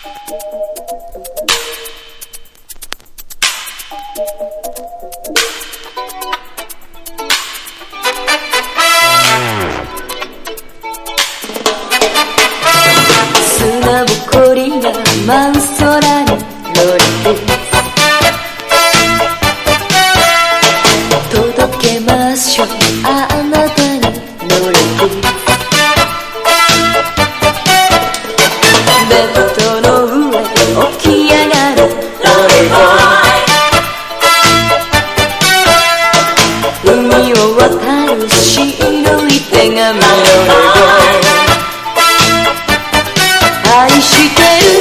砂ぼこりが舞う空に乗り届けましょう、あなたに乗りベッドの上起き上がるロリボー、海を渡る白い手紙のロリボー、愛してる